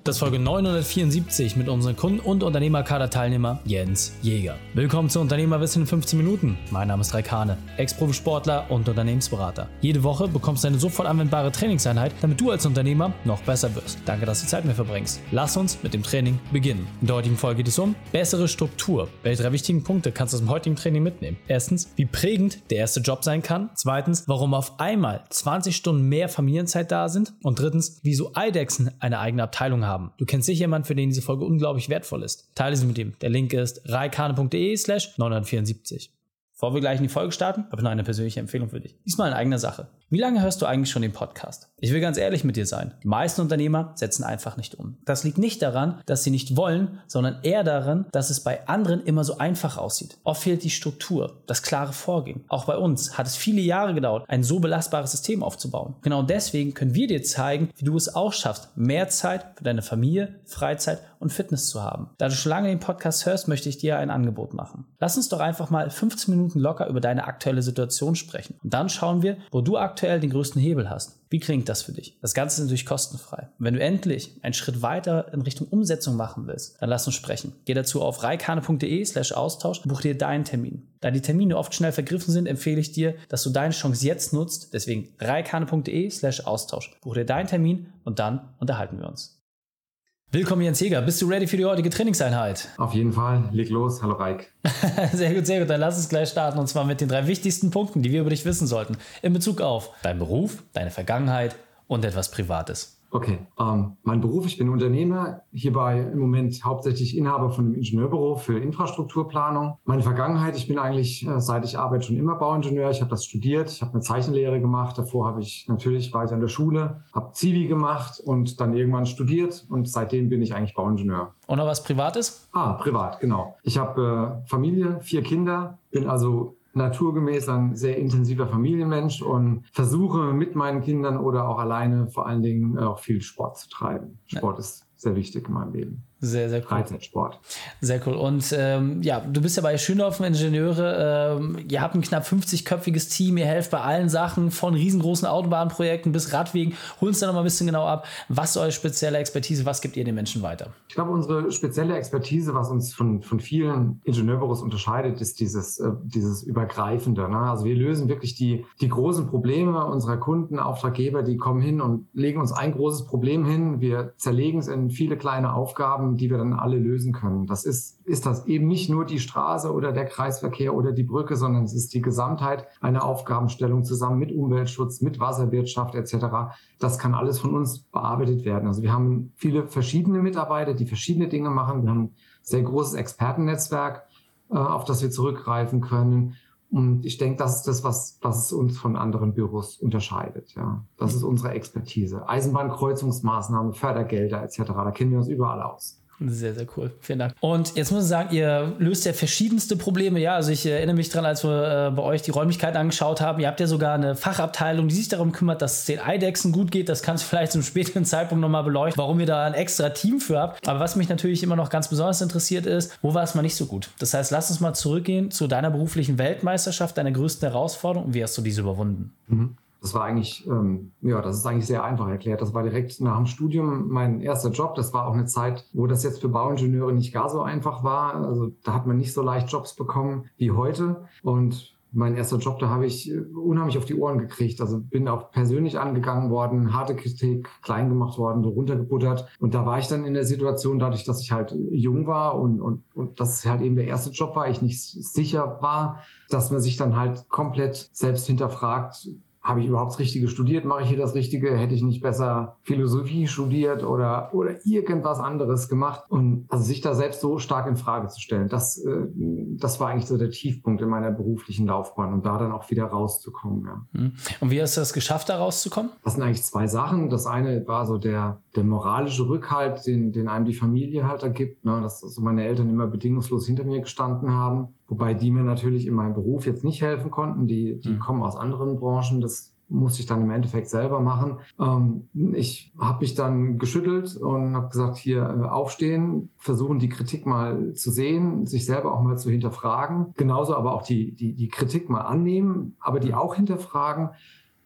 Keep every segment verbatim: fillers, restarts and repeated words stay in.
Das ist Folge neunhundertvierundsiebzig mit unserem Kunden- und Unternehmerkader-Teilnehmer Jens Jäger. Willkommen zu Unternehmerwissen in fünfzehn Minuten. Mein Name ist Raik Hane, Ex-Profisportler und Unternehmensberater. Jede Woche bekommst du eine sofort anwendbare Trainingseinheit, damit du als Unternehmer noch besser wirst. Danke, dass du Zeit mit mir verbringst. Lass uns mit dem Training beginnen. In der heutigen Folge geht es um bessere Struktur. Welche drei wichtigen Punkte kannst du aus dem heutigen Training mitnehmen? Erstens, wie prägend der erste Job sein kann. Zweitens, warum auf einmal zwanzig Stunden mehr Familienzeit da sind. Und drittens, wieso Eidechsen eine eigene Abteilung haben. Du kennst sicher jemanden, für den diese Folge unglaublich wertvoll ist. Teile sie mit ihm. Der Link ist raikane.de slash neunhundertvierundsiebzig. Bevor wir gleich in die Folge starten, habe ich noch eine persönliche Empfehlung für dich. Diesmal in eigener Sache. Wie lange hörst du eigentlich schon den Podcast? Ich will ganz ehrlich mit dir sein. Die meisten Unternehmer setzen einfach nicht um. Das liegt nicht daran, dass sie nicht wollen, sondern eher daran, dass es bei anderen immer so einfach aussieht. Oft fehlt die Struktur, das klare Vorgehen. Auch bei uns hat es viele Jahre gedauert, ein so belastbares System aufzubauen. Genau deswegen können wir dir zeigen, wie du es auch schaffst, mehr Zeit für deine Familie, Freizeit und Fitness zu haben. Da du schon lange den Podcast hörst, möchte ich dir ein Angebot machen. Lass uns doch einfach mal fünfzehn Minuten locker über deine aktuelle Situation sprechen. Und dann schauen wir, wo du aktuell den größten Hebel hast. Wie klingt das für dich? Das Ganze ist natürlich kostenfrei. Und wenn du endlich einen Schritt weiter in Richtung Umsetzung machen willst, dann lass uns sprechen. Geh dazu auf raikane.de slash Austausch und buch dir deinen Termin. Da die Termine oft schnell vergriffen sind, empfehle ich dir, dass du deine Chance jetzt nutzt. Deswegen raikane.de slash Austausch. Buch dir deinen Termin und dann unterhalten wir uns. Willkommen Jens Jäger. Bist du ready für die heutige Trainingseinheit? Auf jeden Fall. Leg los. Hallo Raik. Sehr gut, sehr gut. Dann lass uns gleich starten und zwar mit den drei wichtigsten Punkten, die wir über dich wissen sollten in Bezug auf deinen Beruf, deine Vergangenheit und etwas Privates. Okay, ähm, mein Beruf, ich bin Unternehmer, hierbei im Moment hauptsächlich Inhaber von einem Ingenieurbüro für Infrastrukturplanung. Meine Vergangenheit, ich bin eigentlich, äh, seit ich arbeite, schon immer Bauingenieur. Ich habe das studiert, ich habe eine Zeichenlehre gemacht. Davor habe ich natürlich, war ich an der Schule, habe Zivi gemacht und dann irgendwann studiert und seitdem bin ich eigentlich Bauingenieur. Und noch was Privates? Ah, privat, genau. Ich habe äh, Familie, vier Kinder, bin also naturgemäß ein sehr intensiver Familienmensch und versuche mit meinen Kindern oder auch alleine vor allen Dingen auch viel Sport zu treiben. Sport ja. ist sehr wichtig in meinem Leben. Sehr, sehr cool. Freizeitsport. Sehr cool. Und ähm, ja, du bist ja bei Schönhoffen Ingenieure. Ähm, ihr habt ein knapp fünfzig-köpfiges Team. Ihr helft bei allen Sachen von riesengroßen Autobahnprojekten bis Radwegen. Hol uns da noch mal ein bisschen genau ab. Was ist eure spezielle Expertise? Was gebt ihr den Menschen weiter? Ich glaube, unsere spezielle Expertise, was uns von, von vielen Ingenieurbüros unterscheidet, ist dieses, äh, dieses Übergreifende. Ne? Also wir lösen wirklich die, die großen Probleme unserer Kunden, Auftraggeber, die kommen hin und legen uns ein großes Problem hin. Wir zerlegen es in viele kleine Aufgaben, die wir dann alle lösen können. Das ist, ist das eben nicht nur die Straße oder der Kreisverkehr oder die Brücke, sondern es ist die Gesamtheit einer Aufgabenstellung zusammen mit Umweltschutz, mit Wasserwirtschaft et cetera. Das kann alles von uns bearbeitet werden. Also wir haben viele verschiedene Mitarbeiter, die verschiedene Dinge machen. Wir haben ein sehr großes Expertennetzwerk, auf das wir zurückgreifen können. Und ich denke, das ist das, was, was uns von anderen Büros unterscheidet. Ja, das ist unsere Expertise. Eisenbahnkreuzungsmaßnahmen, Fördergelder et cetera. Da kennen wir uns überall aus. Sehr, sehr cool. Vielen Dank. Und jetzt muss ich sagen, ihr löst ja verschiedenste Probleme. Ja, also ich erinnere mich dran, als wir äh, bei euch die Räumlichkeiten angeschaut haben. Ihr habt ja sogar eine Fachabteilung, die sich darum kümmert, dass es den Eidechsen gut geht. Das kannst du vielleicht zum späteren Zeitpunkt nochmal beleuchten, warum ihr da ein extra Team für habt. Aber was mich natürlich immer noch ganz besonders interessiert ist, wo war es mal nicht so gut? Das heißt, lass uns mal zurückgehen zu deiner beruflichen Weltmeisterschaft, deiner größten Herausforderung. Und wie hast du diese überwunden? Mhm. Das war eigentlich, ähm, ja, das ist eigentlich sehr einfach erklärt. Das war direkt nach dem Studium mein erster Job. Das war auch eine Zeit, wo das jetzt für Bauingenieure nicht gar so einfach war. Also da hat man nicht so leicht Jobs bekommen wie heute. Und mein erster Job, da habe ich unheimlich auf die Ohren gekriegt. Also bin auch persönlich angegangen worden, harte Kritik, klein gemacht worden, so runtergebuttert. Und da war ich dann in der Situation, dadurch, dass ich halt jung war und, und, und das halt eben der erste Job war, ich nicht sicher war, dass man sich dann halt komplett selbst hinterfragt, habe ich überhaupt das Richtige studiert? Mache ich hier das Richtige? Hätte ich nicht besser Philosophie studiert oder oder irgendwas anderes gemacht? Und also sich da selbst so stark in Frage zu stellen, das äh, das war eigentlich so der Tiefpunkt in meiner beruflichen Laufbahn und da dann auch wieder rauszukommen. Ja. Und wie hast du es geschafft, da rauszukommen? Das sind eigentlich zwei Sachen. Das eine war so der der moralische Rückhalt, den den einem die Familie halt ergibt, ne? Dass also meine Eltern immer bedingungslos hinter mir gestanden haben. Wobei die mir natürlich in meinem Beruf jetzt nicht helfen konnten. Die, die mhm. kommen aus anderen Branchen. Das musste ich dann im Endeffekt selber machen. Ähm, ich habe mich dann geschüttelt und habe gesagt, hier äh, aufstehen, versuchen die Kritik mal zu sehen, sich selber auch mal zu hinterfragen. Genauso aber auch die, die, die Kritik mal annehmen, aber die auch hinterfragen.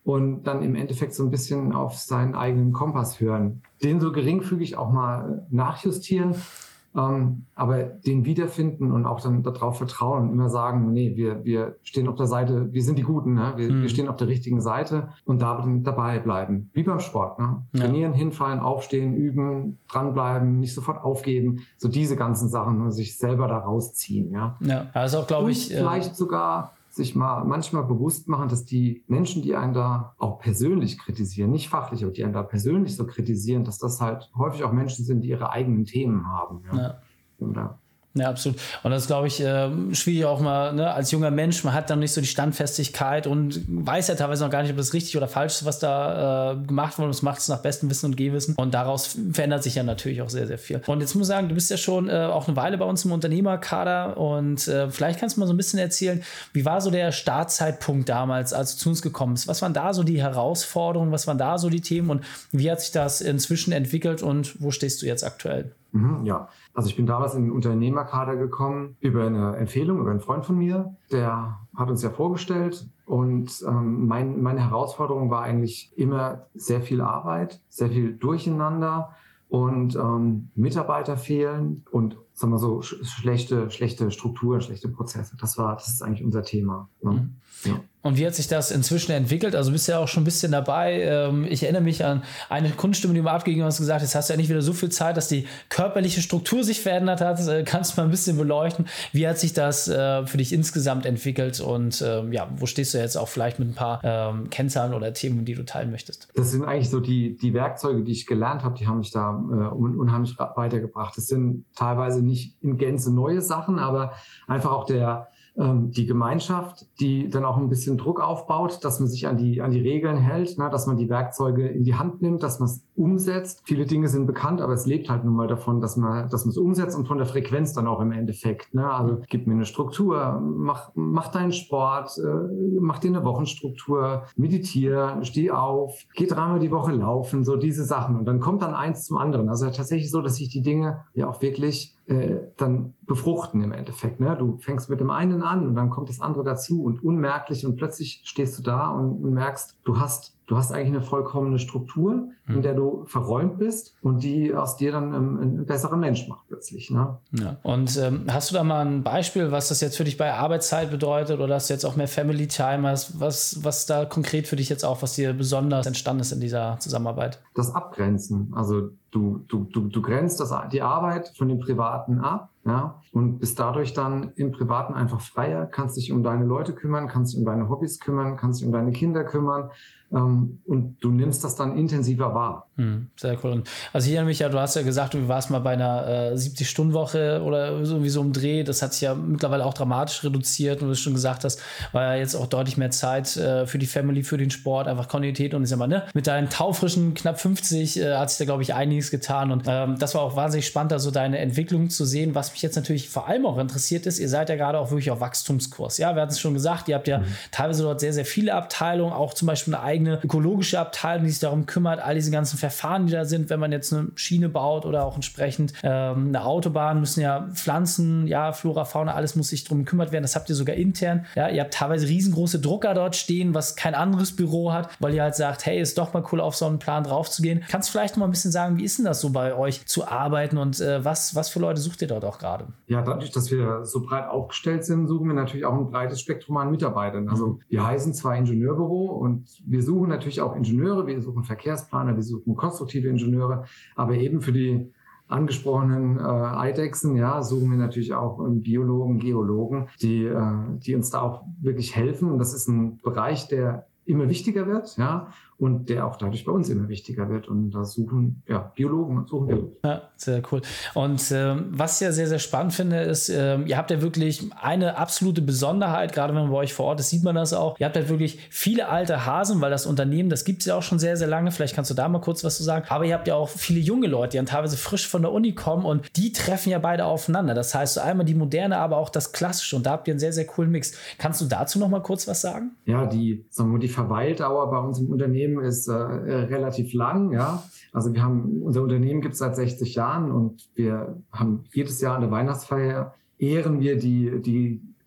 und dann im Endeffekt so ein bisschen auf seinen eigenen Kompass hören. Den so geringfügig auch mal nachjustieren, ähm, aber den wiederfinden und auch dann darauf vertrauen und immer sagen, nee, wir, wir stehen auf der Seite, wir sind die Guten, ne? wir, hm. wir stehen auf der richtigen Seite und da dabei bleiben. Wie beim Sport. Ne? Ja. Trainieren, hinfallen, aufstehen, üben, dranbleiben, nicht sofort aufgeben. So diese ganzen Sachen, ne? Sich selber da rausziehen. Ja, ja also auch, glaube ich... vielleicht äh, sogar... sich mal manchmal bewusst machen, dass die Menschen, die einen da auch persönlich kritisieren, nicht fachlich, aber die einen da persönlich so kritisieren, dass das halt häufig auch Menschen sind, die ihre eigenen Themen haben. Ja. Ja. Oder Ja, absolut. Und das ist, glaube ich, äh, schwierig auch mal, ne, als junger Mensch, man hat dann nicht so die Standfestigkeit und weiß ja teilweise noch gar nicht, ob das richtig oder falsch ist, was da äh, gemacht wurde. Das macht es nach bestem Wissen und Gehwissen. Und daraus verändert sich ja natürlich auch sehr, sehr viel. Und jetzt muss ich sagen, du bist ja schon äh, auch eine Weile bei uns im Unternehmerkader und äh, vielleicht kannst du mal so ein bisschen erzählen, wie war so der Startzeitpunkt damals, als du zu uns gekommen bist? Was waren da so die Herausforderungen? Was waren da so die Themen? Und wie hat sich das inzwischen entwickelt und wo stehst du jetzt aktuell? Mhm, ja, also ich bin damals in den Unternehmerkader gekommen über eine Empfehlung, über einen Freund von mir, der hat uns ja vorgestellt und ähm, mein, meine Herausforderung war eigentlich immer sehr viel Arbeit, sehr viel Durcheinander und ähm, Mitarbeiter fehlen und sagen wir so sch- schlechte, schlechte Strukturen, schlechte Prozesse. Das war, das ist eigentlich unser Thema. Ne? Mhm. Ja. Und wie hat sich das inzwischen entwickelt? Also du bist ja auch schon ein bisschen dabei. Ich erinnere mich an eine Kundenstimme, die du mal abgegeben hast, gesagt, jetzt hast du ja nicht wieder so viel Zeit, dass die körperliche Struktur sich verändert hat. Kannst du mal ein bisschen beleuchten? Wie hat sich das für dich insgesamt entwickelt? Und ja, wo stehst du jetzt auch vielleicht mit ein paar Kennzahlen oder Themen, die du teilen möchtest? Das sind eigentlich so die, die Werkzeuge, die ich gelernt habe, die haben mich da äh, unheimlich weitergebracht. Das sind teilweise nicht in Gänze neue Sachen, aber einfach auch der die Gemeinschaft, die dann auch ein bisschen Druck aufbaut, dass man sich an die, an die Regeln hält, ne, dass man die Werkzeuge in die Hand nimmt, dass man es umsetzt. Viele Dinge sind bekannt, aber es lebt halt nun mal davon, dass man, dass man es umsetzt und von der Frequenz dann auch im Endeffekt. Ne? Also gib mir eine Struktur, mach, mach deinen Sport, äh, mach dir eine Wochenstruktur, meditiere, steh auf, geh dreimal die Woche laufen, so diese Sachen. Und dann kommt dann eins zum anderen. Also tatsächlich so, dass sich die Dinge ja auch wirklich äh, dann befruchten im Endeffekt. Ne? Du fängst mit dem einen an und dann kommt das andere dazu und unmerklich und plötzlich stehst du da und, und merkst, du hast Du hast eigentlich eine vollkommene Struktur, in der du verräumt bist und die aus dir dann ein, ein besserer Mensch macht plötzlich. Ne? Ja. Und ähm, hast du da mal ein Beispiel, was das jetzt für dich bei Arbeitszeit bedeutet oder dass du jetzt auch mehr Family Time hast? Was, was da konkret für dich jetzt auch, was dir besonders entstanden ist in dieser Zusammenarbeit? Das Abgrenzen. Also du, du, du, du grenzt das, die Arbeit von dem Privaten ab. Ja, und bist dadurch dann im Privaten einfach freier, kannst dich um deine Leute kümmern, kannst dich um deine Hobbys kümmern, kannst dich um deine Kinder kümmern ähm, und du nimmst das dann intensiver wahr. Hm, sehr cool. Und also ich erinnere mich ja, du hast ja gesagt, du warst mal bei einer äh, siebzig-Stunden-Woche oder irgendwie so im Dreh. Das hat sich ja mittlerweile auch dramatisch reduziert und wie du schon gesagt hast, war ja jetzt auch deutlich mehr Zeit äh, für die Family, für den Sport, einfach Kontinuität und ich sag mal, ne, mit deinen taufrischen knapp fünfzig äh, hat sich da, glaube ich, einiges getan und ähm, das war auch wahnsinnig spannend, da so deine Entwicklung zu sehen. Was mich jetzt natürlich vor allem auch interessiert ist, ihr seid ja gerade auch wirklich auf Wachstumskurs. Ja, wir hatten es schon gesagt, ihr habt ja mhm. teilweise dort sehr, sehr viele Abteilungen, auch zum Beispiel eine eigene ökologische Abteilung, die sich darum kümmert, all diese ganzen Verfahren, die da sind, wenn man jetzt eine Schiene baut oder auch entsprechend ähm, eine Autobahn, müssen ja Pflanzen, ja, Flora, Fauna, alles muss sich darum gekümmert werden. Das habt ihr sogar intern. Ja, ihr habt teilweise riesengroße Drucker dort stehen, was kein anderes Büro hat, weil ihr halt sagt, hey, ist doch mal cool, auf so einen Plan drauf zu gehen. Kannst du vielleicht noch mal ein bisschen sagen, wie ist denn das so bei euch zu arbeiten und äh, was, was für Leute sucht ihr dort auch gerade? Ja, dadurch, dass wir so breit aufgestellt sind, suchen wir natürlich auch ein breites Spektrum an Mitarbeitern. Also wir heißen zwar Ingenieurbüro und wir suchen natürlich auch Ingenieure, wir suchen Verkehrsplaner, wir suchen konstruktive Ingenieure, aber eben für die angesprochenen äh, Eidechsen, ja, suchen wir natürlich auch ähm, Biologen, Geologen, die, äh, die uns da auch wirklich helfen. Und das ist ein Bereich, der immer wichtiger wird, ja, und der auch dadurch bei uns immer wichtiger wird. Und da suchen, ja, Biologen suchen wir. Ja, sehr cool. Und ähm, was ich ja sehr, sehr spannend finde, ist, ähm, ihr habt ja wirklich eine absolute Besonderheit, gerade wenn man bei euch vor Ort ist, sieht man das auch. Ihr habt halt wirklich viele alte Hasen, weil das Unternehmen, das gibt es ja auch schon sehr, sehr lange. Vielleicht kannst du da mal kurz was zu sagen. Aber ihr habt ja auch viele junge Leute, die dann teilweise frisch von der Uni kommen und die treffen ja beide aufeinander. Das heißt, so einmal die Moderne, aber auch das Klassische. Und da habt ihr einen sehr, sehr coolen Mix. Kannst du dazu noch mal kurz was sagen? Ja, die, sagen wir, die Verweildauer bei uns im Unternehmen ist äh, relativ lang, ja. Also wir haben, unser Unternehmen gibt es seit sechzig Jahren und wir haben jedes Jahr an der Weihnachtsfeier ehren wir die, die,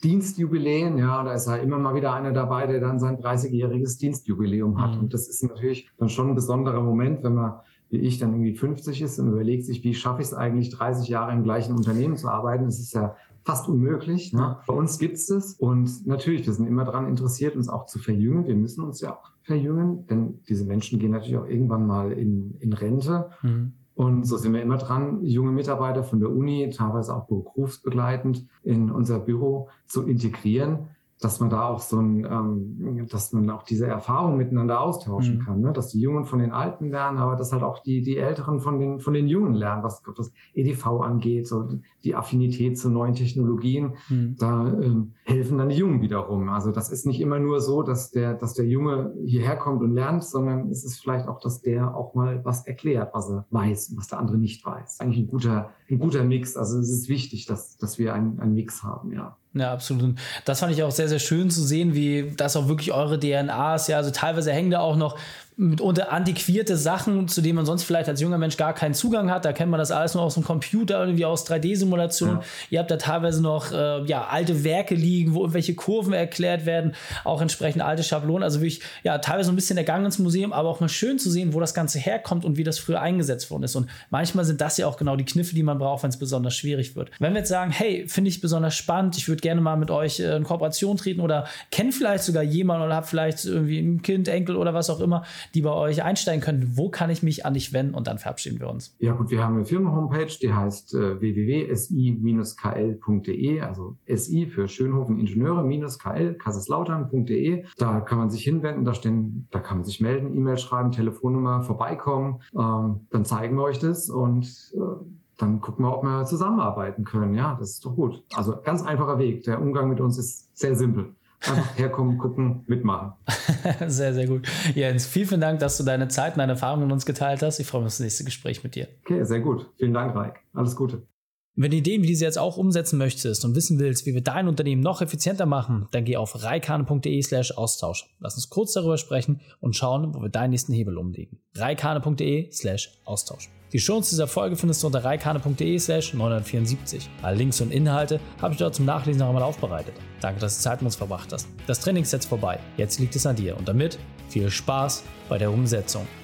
Dienstjubiläen, ja, da ist ja immer mal wieder einer dabei, der dann sein dreißigjähriges Dienstjubiläum hat. Mhm. Und das ist natürlich dann schon ein besonderer Moment, wenn man, wie ich, dann irgendwie fünfzig ist und überlegt sich, wie schaffe ich es eigentlich, dreißig Jahre im gleichen Unternehmen zu arbeiten. Das ist ja fast unmöglich. Ne? Bei uns gibt's das. Und natürlich, wir sind immer daran interessiert, uns auch zu verjüngen. Wir müssen uns ja auch verjüngen, denn diese Menschen gehen natürlich auch irgendwann mal in, in Rente. Mhm. Und so sind wir immer dran, junge Mitarbeiter von der Uni, teilweise auch berufsbegleitend, in unser Büro zu integrieren, dass man da auch so ein, ähm, dass man auch diese Erfahrung miteinander austauschen mhm. kann, ne? Dass die Jungen von den Alten lernen, aber dass halt auch die die Älteren von den von den Jungen lernen, was was E D V angeht, so die Affinität zu neuen Technologien. Mhm. Da ähm, helfen dann die Jungen wiederum. Also das ist nicht immer nur so, dass der dass der Junge hierher kommt und lernt, sondern es ist vielleicht auch, dass der auch mal was erklärt, was er weiß und was der andere nicht weiß. Eigentlich ein guter ein guter Mix. Also es ist wichtig, dass dass wir einen einen Mix haben, ja. Ja, absolut. Und das fand ich auch sehr, sehr schön zu sehen, wie das auch wirklich eure D N A ist. Ja, also teilweise hängen da auch noch mitunter antiquierte Sachen, zu denen man sonst vielleicht als junger Mensch gar keinen Zugang hat. Da kennt man das alles nur aus dem Computer, irgendwie aus drei D-Simulationen. Ja. Ihr habt da teilweise noch äh, ja, alte Werke liegen, wo irgendwelche Kurven erklärt werden, auch entsprechend alte Schablonen. Also wirklich, ja, teilweise ein bisschen der Gang ins Museum, aber auch mal schön zu sehen, wo das Ganze herkommt und wie das früher eingesetzt worden ist. Und manchmal sind das ja auch genau die Kniffe, die man braucht, wenn es besonders schwierig wird. Wenn wir jetzt sagen, hey, finde ich besonders spannend, ich würde gerne mal mit euch äh, in Kooperation treten oder kennt vielleicht sogar jemanden oder habt vielleicht irgendwie ein Kind, Enkel oder was auch immer, die bei euch einsteigen können. Wo kann ich mich an dich wenden? Und dann verabschieden wir uns. Ja gut, wir haben eine Firmen-Homepage, die heißt äh, w w w punkt s i dash k l punkt d e, also S I für Schönhofen Ingenieure minus K L, Kaiserslautern punkt d e. Da kann man sich hinwenden, da stehen, da kann man sich melden, E-Mail schreiben, Telefonnummer, vorbeikommen. Ähm, dann zeigen wir euch das und äh, dann gucken wir, ob wir zusammenarbeiten können. Ja, das ist doch gut. Also ganz einfacher Weg. Der Umgang mit uns ist sehr simpel. Einfach herkommen, gucken, mitmachen. Sehr, sehr gut. Jens, vielen, vielen Dank, dass du deine Zeit und deine Erfahrungen mit uns geteilt hast. Ich freue mich auf das nächste Gespräch mit dir. Okay, sehr gut. Vielen Dank, Raik. Alles Gute. Wenn du Ideen wie diese jetzt auch umsetzen möchtest und wissen willst, wie wir dein Unternehmen noch effizienter machen, dann geh auf reikane punkt de slash Austausch. Lass uns kurz darüber sprechen und schauen, wo wir deinen nächsten Hebel umlegen. reikane punkt de slash Austausch. Die Shownotes dieser Folge findest du unter reikane punkt de slash neunhundertvierundsiebzig. Alle Links und Inhalte habe ich dort zum Nachlesen noch einmal aufbereitet. Danke, dass du Zeit mit uns verbracht hast. Das Training ist jetzt vorbei. Jetzt liegt es an dir und damit viel Spaß bei der Umsetzung.